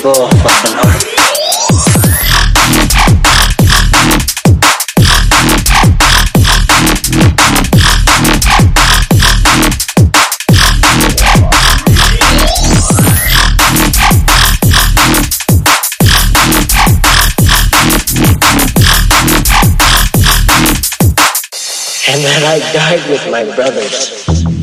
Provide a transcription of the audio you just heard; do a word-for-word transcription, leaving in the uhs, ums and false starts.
full fucking heart. And that I died with my brothers.